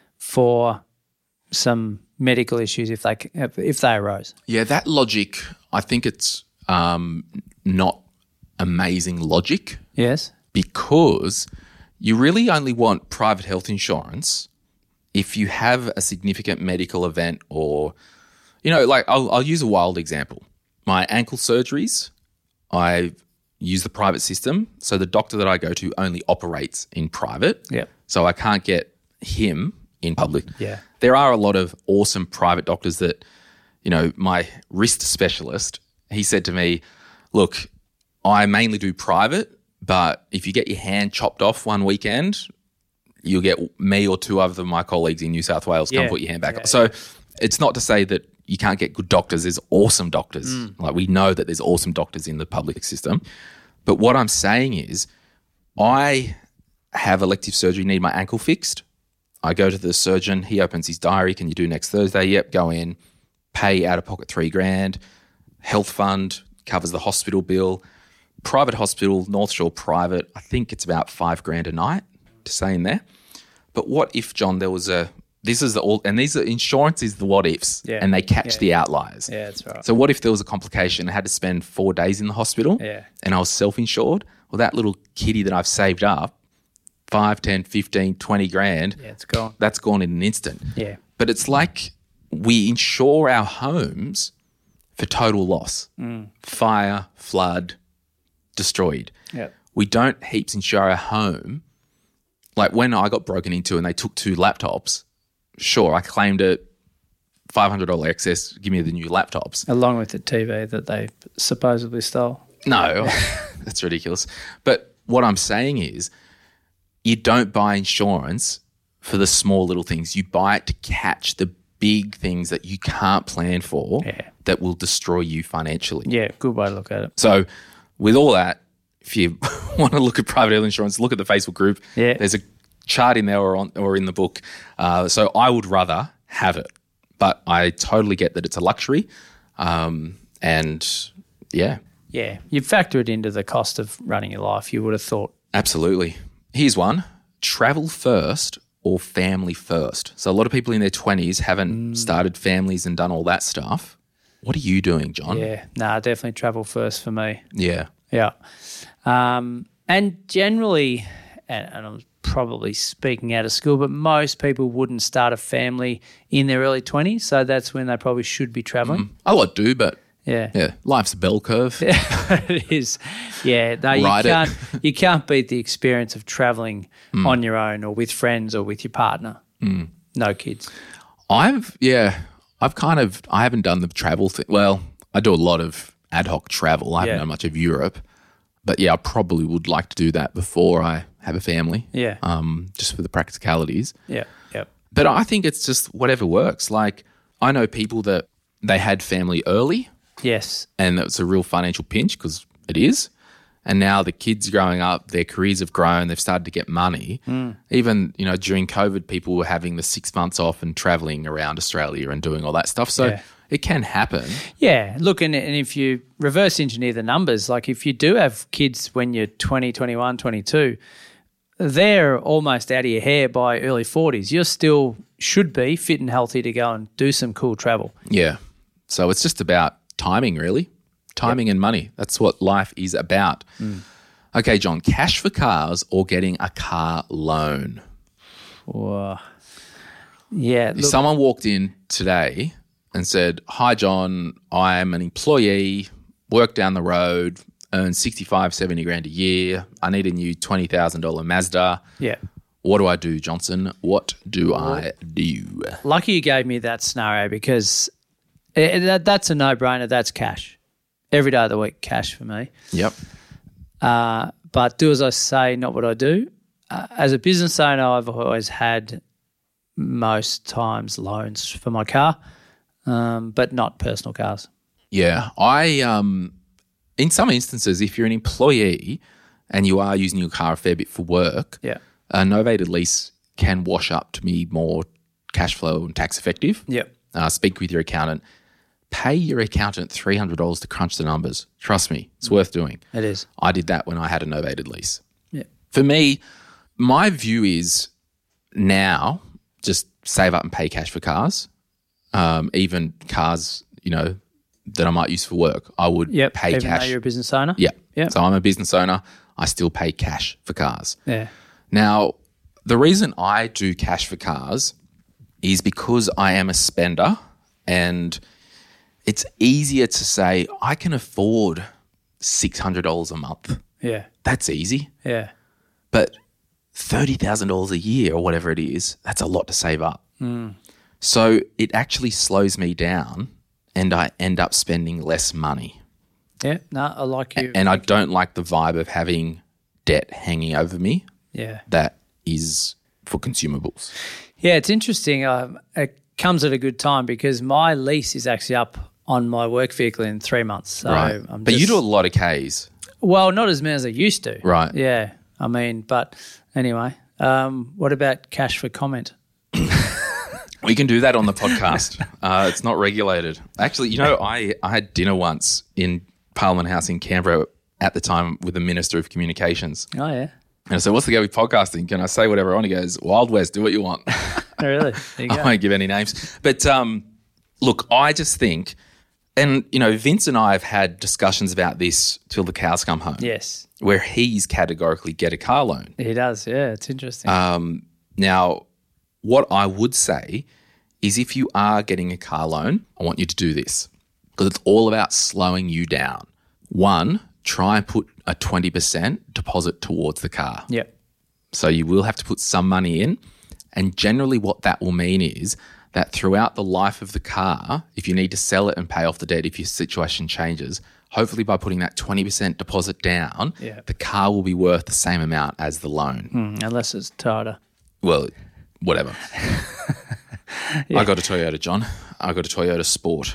for some medical issues if they arose. Yeah, that logic, I think it's not amazing logic. Yes. Because you really only want private health insurance if you have a significant medical event, or, you know, like I'll use a wild example. My ankle surgeries, I use the private system. So the doctor that I go to only operates in private. Yeah. So I can't get him in public. Yeah. There are a lot of awesome private doctors that, you know, my wrist specialist, he said to me, look, I mainly do private, but if you get your hand chopped off one weekend, you'll get me or two other of my colleagues in New South Wales come put your hand back on. So it's not to say that you can't get good doctors. There's awesome doctors. Like, we know that there's awesome doctors in the public system. But what I'm saying is, I have elective surgery, need my ankle fixed. I go to the surgeon. He opens his diary. Can you do next Thursday? Yep, go in. Pay out of pocket $3,000. Health fund covers the hospital bill. Private hospital, North Shore private, I think it's about $5,000 a night to stay in there. But what if, John, there was insurance is the what ifs, and they catch the outliers. Yeah, that's right. So what if there was a complication? I had to spend 4 days in the hospital, and I was self-insured. Well, that little kitty that I've saved up, 5, 10, 15, 20 grand, it's gone. That's gone in an instant. Yeah. But it's like we insure our homes for total loss. Fire, flood, destroyed. Yeah. We don't heaps insure our home. Like when I got broken into and they took 2 laptops, sure, I claimed a $500 excess, give me the new laptops. Along with the TV that they supposedly stole. No, that's ridiculous. But what I'm saying is, you don't buy insurance for the small little things. You buy it to catch the big things that you can't plan for that will destroy you financially. Yeah, good way to look at it. So with all that, if you want to look at private health insurance, look at the Facebook group. Yeah. There's a chart in there or in the book. So I would rather have it. But I totally get that it's a luxury. Yeah, you factor it into the cost of running your life, you would have thought. Absolutely. Here's one. Travel first or family first? So a lot of people in their 20s haven't started families and done all that stuff. What are you doing, John? Yeah, definitely travel first for me. Yeah. Yeah. And generally, and I'm probably speaking out of school, but most people wouldn't start a family in their early 20s, so that's when they probably should be travelling. A lot do, but Yeah, life's a bell curve. it is. Yeah, no, you can't beat the experience of travelling on your own or with friends or with your partner. No kids. I haven't done the travel thing. Well, I do a lot of ad hoc travel. I haven't done much of Europe. But yeah, I probably would like to do that before I have a family. Yeah. Just for the practicalities. Yeah. But I think it's just whatever works. Like, I know people that they had family early. Yes. And it's a real financial pinch because it is. And now the kids are growing up, their careers have grown, they've started to get money. Even, during COVID, people were having the 6 months off and travelling around Australia and doing all that stuff. So it can happen. Yeah. Look, and if you reverse engineer the numbers, like if you do have kids when you're 20, 21, 22, they're almost out of your hair by early 40s. You still should be fit and healthy to go and do some cool travel. Yeah. So it's just about timing, really. Timing and money. That's what life is about. Okay, John, cash for cars or getting a car loan? Yeah. If someone walked in today and said, "Hi, John, I'm an employee, work down the road, earn 65, 70 grand a year. I need a new $20,000 Mazda. Yeah. What do I do, Johnson? What do I do?" Lucky you gave me that scenario because that's a no-brainer. That's cash. Every day of the week, cash for me. Yep. But do as I say, not what I do. As a business owner, I've always had most times loans for my car, but not personal cars. Yeah. In some instances, if you're an employee and you are using your car a fair bit for work, a novated lease can wash up to be more cash flow and tax effective. Yep. Speak with your accountant. Pay your accountant $300 to crunch the numbers. Trust me, it's worth doing. It is. I did that when I had a novated lease. Yeah. For me, my view is now just save up and pay cash for cars. Even cars, that I might use for work, I would pay even cash. Though you're a business owner? Yeah. Yep. So I'm a business owner. I still pay cash for cars. Yeah. Now, the reason I do cash for cars is because I am a spender and it's easier to say I can afford $600 a month. Yeah. That's easy. Yeah. But $30,000 a year or whatever it is, that's a lot to save up. So it actually slows me down and I end up spending less money. Yeah. No, I like you. And I don't like the vibe of having debt hanging over me. Yeah. That is for consumables. Yeah, it's interesting. It comes at a good time because my lease is actually up on my work vehicle in 3 months. So right. But you do a lot of Ks. Well, not as many as I used to. Right. Yeah. But anyway, what about cash for comment? We can do that on the podcast. It's not regulated. Actually, I had dinner once in Parliament House in Canberra at the time with the Minister of Communications. Oh, yeah. And I said, "What's the go with podcasting? Can I say whatever I want?" He goes, "Wild West, do what you want." Really? There you go. I won't give any names. But look, I just think, and, Vince and I have had discussions about this till the cows come home. Yes. Where he's categorically get a car loan. He does, yeah. It's interesting. Now, what I would say is if you are getting a car loan, I want you to do this because it's all about slowing you down. One, try and put a 20% deposit towards the car. Yep. So you will have to put some money in. And generally what that will mean is that throughout the life of the car, if you need to sell it and pay off the debt, if your situation changes, hopefully by putting that 20% deposit down, the car will be worth the same amount as the loan. Unless it's Toyota. Well, whatever. I got a Toyota, John. I got a Toyota Sport.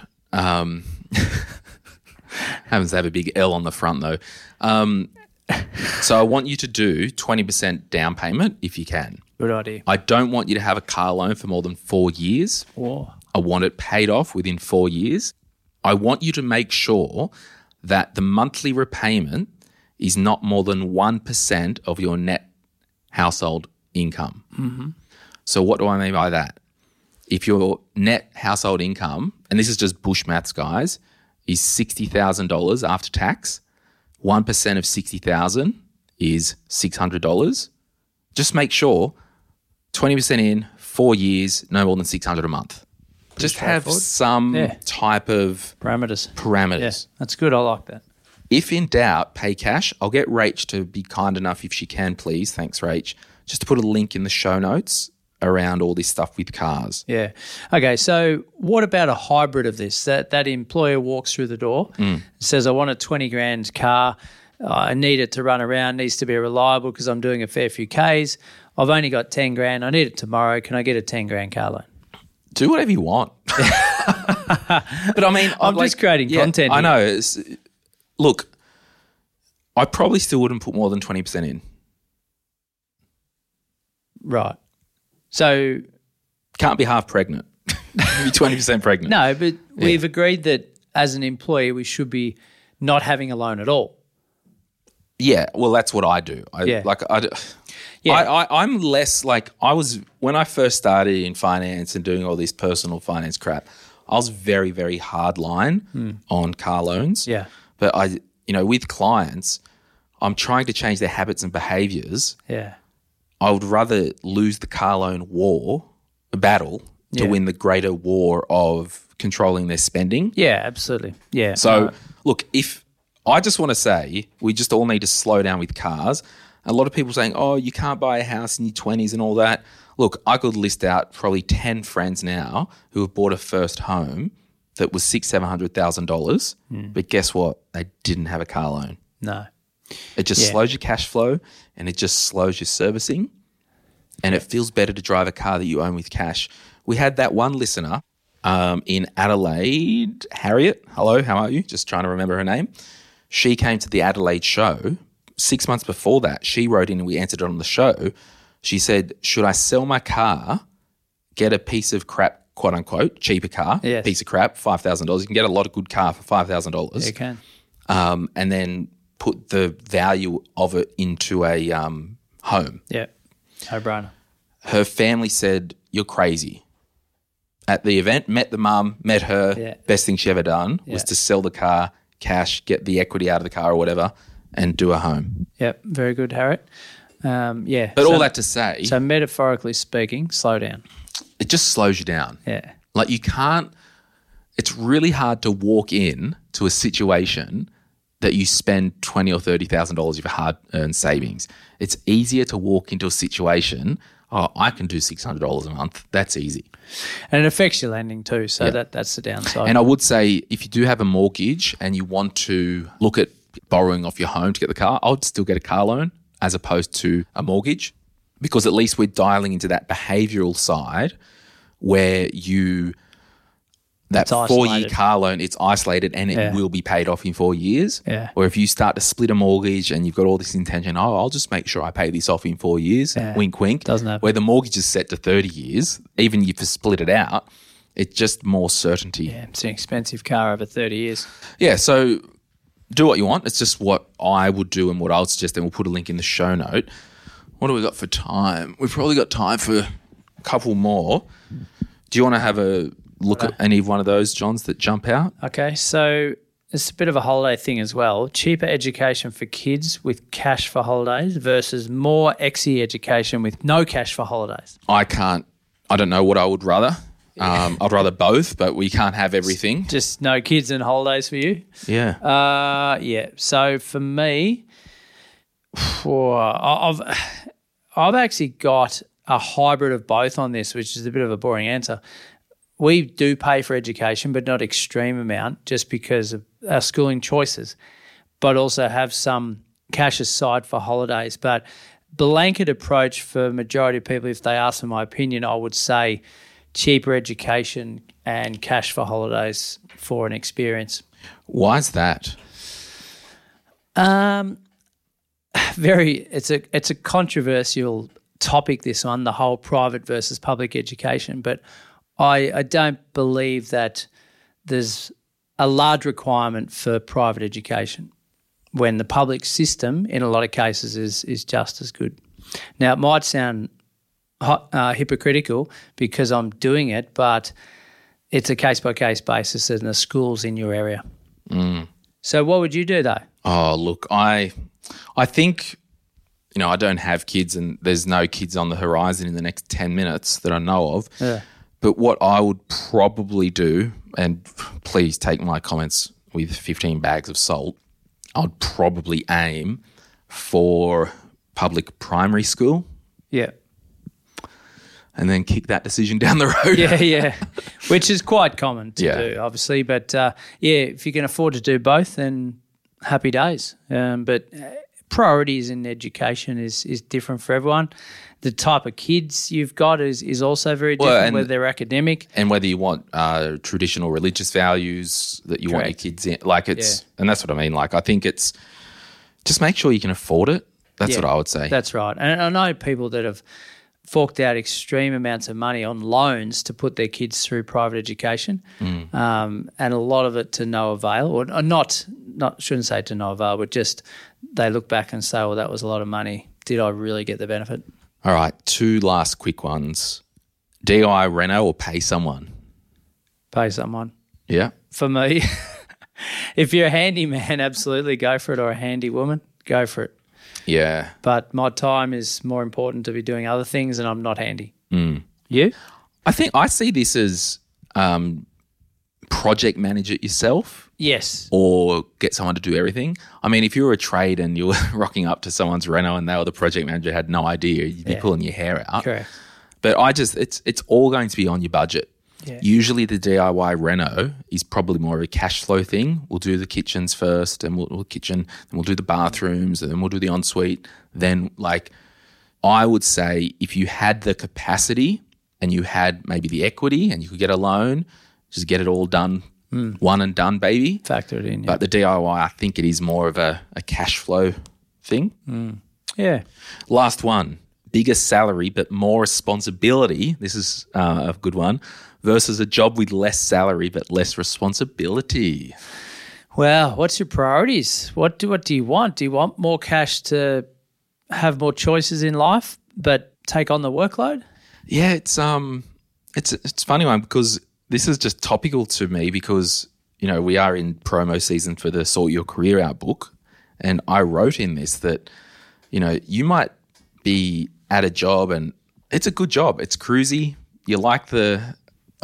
Happens to have a big L on the front though. So I want you to do 20% down payment if you can. Good idea. I don't want you to have a car loan for more than 4 years. Whoa. I want it paid off within 4 years. I want you to make sure that the monthly repayment is not more than 1% of your net household income. Mm-hmm. So what do I mean by that? If your net household income, and this is just bush maths, guys, is $60,000 after tax, 1% of $60,000 is $600. Just make sure 20% in, 4 years, no more than $600 a month. Just have some type of parameters. Yeah, that's good. I like that. If in doubt, pay cash. I'll get Rach to be kind enough, if she can, please. Thanks, Rach. Just to put a link in the show notes around all this stuff with cars. Yeah. Okay, so what about a hybrid of this? That employer walks through the door, says, I want a 20 grand car. I need it to run around, needs to be reliable because I'm doing a fair few Ks. I've only got 10 grand. I need it tomorrow. Can I get a 10 grand car loan? Do whatever you want. But I mean, I'm just creating content I here. know. Look, I probably still wouldn't put more than 20% in. Right. So can't be half pregnant. Be 20% pregnant. No, but we've agreed that as an employee we should be not having a loan at all. Yeah, well, that's what I do. I'm less like I was when I first started in finance and doing all this personal finance crap. I was very, very hard line on car loans. Yeah. But with clients, I'm trying to change their habits and behaviors. Yeah. I would rather lose the car loan battle to win the greater war of controlling their spending. Yeah, absolutely. Yeah. So, look, if I just want to say we just all need to slow down with cars. A lot of people saying, oh, you can't buy a house in your 20s and all that. Look, I could list out probably 10 friends now who have bought a first home that was $600,000, but guess what? They didn't have a car loan. No. It just slows your cash flow and it just slows your servicing, and it feels better to drive a car that you own with cash. We had that one listener in Adelaide, Harriet. Hello, how are you? Just trying to remember her name. She came to the Adelaide show. 6 months before that, she wrote in and we answered it on the show. She said, should I sell my car, get a piece of crap, quote unquote, cheaper car, piece of crap, $5,000. You can get a lot of good car for $5,000. Yeah, you can. And then put the value of it into a home. Yeah, no-brainer. Her family said, you're crazy. At the event, met the mum, met her, best thing she ever done was to sell the car, cash, get the equity out of the car or whatever, and do a home. Yep, very good, Harriet. But all that to say... So metaphorically speaking, slow down. It just slows you down. Yeah. Like you can't... It's really hard to walk in to a situation that you spend $20,000 or $30,000 of your hard-earned savings. It's easier to walk into a situation, I can do $600 a month. That's easy. And it affects your lending too, so that's the downside. And I would say if you do have a mortgage and you want to look at borrowing off your home to get the car, I would still get a car loan as opposed to a mortgage, because at least we're dialing into that behavioural side where that 4-year car loan, it's isolated and it will be paid off in 4 years. Yeah. Or if you start to split a mortgage and you've got all this intention, I'll just make sure I pay this off in 4 years, wink, wink. Doesn't happen. Where the mortgage is set to 30 years, even if you split it out, it's just more certainty. Yeah, it's an expensive car over 30 years. Yeah, so do what you want. It's just what I would do and what I would suggest, and we'll put a link in the show note. What do we got for time? We've probably got time for a couple more. Do you want to have a look at any of one of those, Johns, that jump out? Okay, so it's a bit of a holiday thing as well. Cheaper education for kids with cash for holidays versus more exy education with no cash for holidays. I don't know what I would rather. I'd rather both, but we can't have everything. Just no kids and holidays for you? Yeah. Yeah. So for me, I've actually got a hybrid of both on this, which is a bit of a boring answer. We do pay for education, but not extreme amount just because of our schooling choices, but also have some cash aside for holidays. But blanket approach for majority of people, if they ask for my opinion, I would say cheaper education and cash for holidays for an experience. Why is that? It's a controversial topic, this one, the whole private versus public education, but I don't believe that there's a large requirement for private education when the public system in a lot of cases is just as good. Now, it might sound hypocritical because I'm doing it, but it's a case-by-case basis in the schools in your area. So what would you do though? Oh, look, I think, I don't have kids and there's no kids on the horizon in the next 10 minutes that I know of. Yeah. But what I would probably do, and please take my comments with 15 bags of salt, I'd probably aim for public primary school. Yeah. And then kick that decision down the road. Yeah. Which is quite common to Yeah. do, obviously. But, if you can afford to do both, then happy days. But priorities in education is different for everyone. The type of kids you've got is also very different, whether they're academic. And whether you want traditional religious values that you want your kids in. And that's what I mean. Like, I think it's just make sure you can afford it. That's what I would say. That's right. And I know people that have forked out extreme amounts of money on loans to put their kids through private education, and a lot of it to no avail, or not shouldn't say to no avail, but just they look back and say, well, that was a lot of money. Did I really get the benefit? All right, 2 last quick ones. DIY reno or pay someone? Pay someone. Yeah. For me, if you're a handyman, absolutely go for it, or a handy woman, go for it. Yeah. But my time is more important to be doing other things, and I'm not handy. You? I think I see this as project manage it yourself. Yes. Or get someone to do everything. I mean, if you were a trade and you were rocking up to someone's reno and they were the project manager, had no idea, you'd be pulling your hair out. Correct. But it's all going to be on your budget. Yeah. Usually the DIY reno is probably more of a cash flow thing. We'll do the kitchens first, and we'll do the bathrooms, and then we'll do the ensuite. Then, I would say if you had the capacity and you had maybe the equity and you could get a loan, just get it all done, one and done, baby. Factor it in. Yeah. But the DIY, I think it is more of a cash flow thing. Yeah. Last one, bigger salary but more responsibility. This is a good one. Versus a job with less salary but less responsibility. Well, what's your priorities? What do you want? Do you want more cash to have more choices in life but take on the workload? Yeah, it's a funny one because this is just topical to me because, we are in promo season for the Sort Your Career Out book, and I wrote in this that, you might be at a job and it's a good job. It's cruisy. You like the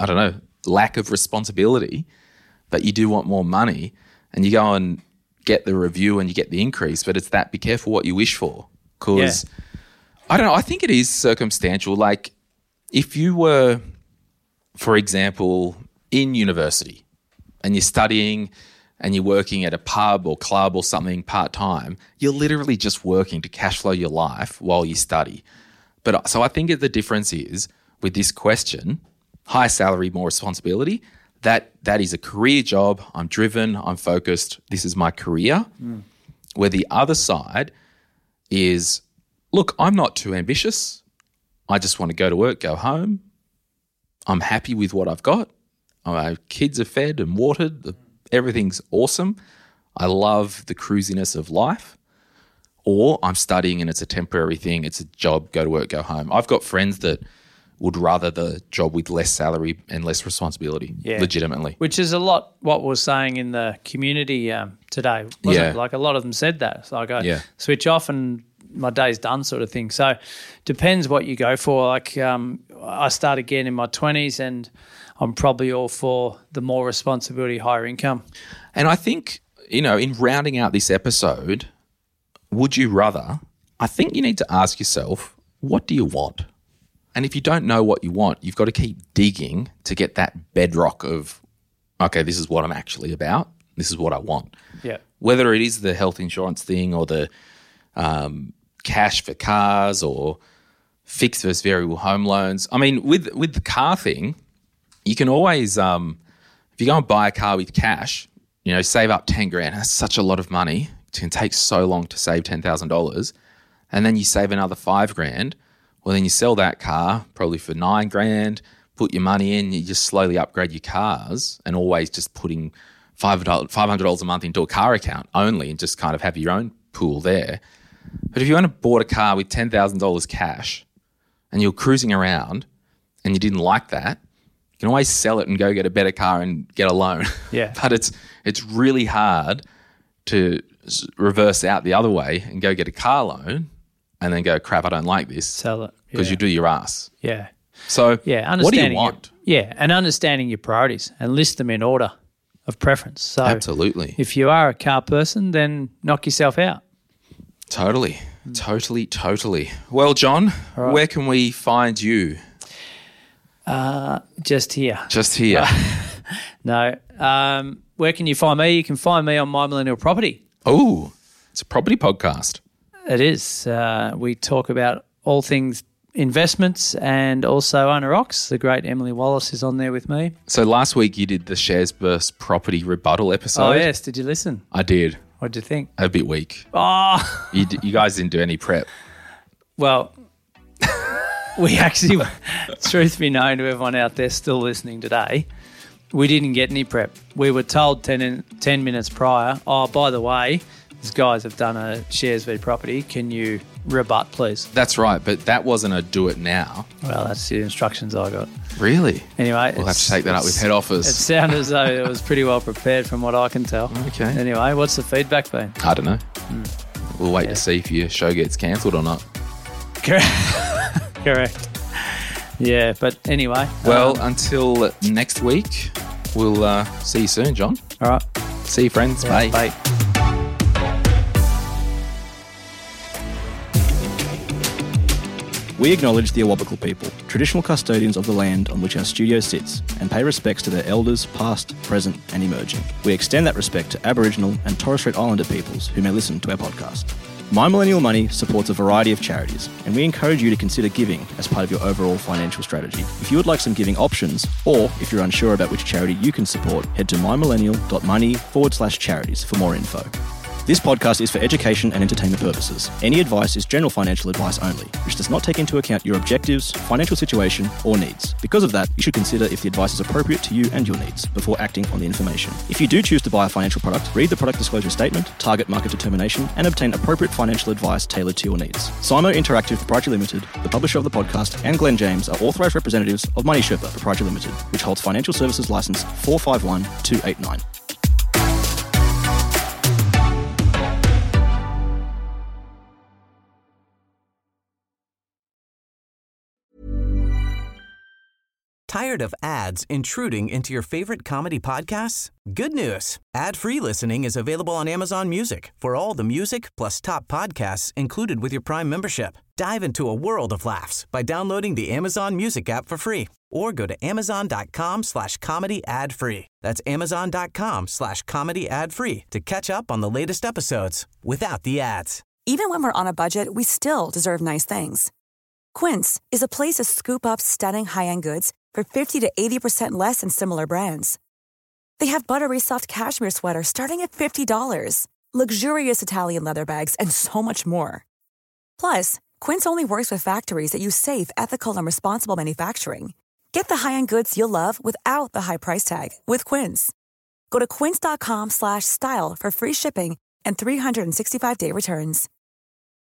lack of responsibility, but you do want more money, and you go and get the review and you get the increase, but it's that be careful what you wish for, because I don't know, I think it is circumstantial. Like if you were, for example, in university and you're studying and you're working at a pub or club or something part-time, you're literally just working to cash flow your life while you study. But so I think the difference is with this question, high salary, more responsibility, that is a career job. I'm driven, I'm focused, this is my career. Where the other side is, look, I'm not too ambitious. I just want to go to work, go home. I'm happy with what I've got. My kids are fed and watered. Everything's awesome. I love the cruisiness of life. Or I'm studying and it's a temporary thing. It's a job, go to work, go home. I've got friends that would rather the job with less salary and less responsibility, legitimately. Which is a lot what we're saying in the community today, wasn't it? Like a lot of them said that. It's like I switch off and my day's done sort of thing. So depends what you go for. Like I start again in my 20s and I'm probably all for the more responsibility, higher income. And I think, in rounding out this episode, would you rather, I think you need to ask yourself, what do you want? And if you don't know what you want, you've got to keep digging to get that bedrock of, okay, this is what I'm actually about. This is what I want. Yeah. Whether it is the health insurance thing or the cash for cars or fixed versus variable home loans. I mean, with the car thing, you can always, if you go and buy a car with cash, save up 10 grand. That's such a lot of money. It can take so long to save $10,000. And then you save another 5 grand. Well, then you sell that car probably for 9 grand, put your money in, you just slowly upgrade your cars and always just putting $500 a month into a car account only and just kind of have your own pool there. But if you went and bought a car with $10,000 cash and you're cruising around and you didn't like that, you can always sell it and go get a better car and get a loan. Yeah. But it's really hard to reverse out the other way and go get a car loan and then go, crap, I don't like this. Sell it. Because you do your ass. Yeah. So Yeah. what do you want? And understanding your priorities and list them in order of preference. So Absolutely. if you are a car person, then knock yourself out. Totally. Well, John, where can we find you? Just here. Just here. No. Where can you find me? You can find me on My Millennial Property. Oh, it's a property podcast. It is. We talk about all things investments and also Owner Ox. The great Emily Wallace is on there with me. So last week you did the Shares Burst property rebuttal episode. Oh, yes. Did you listen? I did. What did you think? A bit weak. Oh, You guys didn't do any prep. well, we actually, truth be known to everyone out there still listening today, we didn't get any prep. We were told 10 minutes prior, oh, by the way, these guys have done a Shares v Property. Can you rebut, please? That's right, but that wasn't a do it now. Well, that's the instructions I got. Really? Anyway. We'll have to take that up with head office. It sounded as though it was pretty well prepared from what I can tell. Okay. Anyway, what's the feedback been? I don't know. We'll wait to see if your show gets cancelled or not. Correct. Yeah, but anyway. Well, until next week, we'll see you soon, John. All right. See you, friends. Yeah, Bye. bye. We acknowledge the Awabakal people, traditional custodians of the land on which our studio sits, and pay respects to their elders, past, present, and emerging. We extend that respect to Aboriginal and Torres Strait Islander peoples who may listen to our podcast. My Millennial Money supports a variety of charities, and we encourage you to consider giving as part of your overall financial strategy. If you would like some giving options, or if you're unsure about which charity you can support, head to mymillennial.money/charities for more info. This podcast is for education and entertainment purposes. Any advice is general financial advice only, which does not take into account your objectives, financial situation, or needs. Because of that, you should consider if the advice is appropriate to you and your needs before acting on the information. If you do choose to buy a financial product, read the product disclosure statement, target market determination, and obtain appropriate financial advice tailored to your needs. Simo Interactive Proprietary Limited, the publisher of the podcast, and Glenn James are authorised representatives of Money Sherpa Proprietary Limited, which holds financial services license 451289. Tired of ads intruding into your favorite comedy podcasts? Good news. Ad-free listening is available on Amazon Music for all the music plus top podcasts included with your Prime membership. Dive into a world of laughs by downloading the Amazon Music app for free or go to amazon.com/comedy ad-free. That's amazon.com/comedy ad-free to catch up on the latest episodes without the ads. Even when we're on a budget, we still deserve nice things. Quince is a place to scoop up stunning high-end goods for 50 to 80% less than similar brands. They have buttery soft cashmere sweaters starting at $50, luxurious Italian leather bags, and so much more. Plus, Quince only works with factories that use safe, ethical, and responsible manufacturing. Get the high-end goods you'll love without the high price tag with Quince. Go to quince.com/style for free shipping and 365-day returns.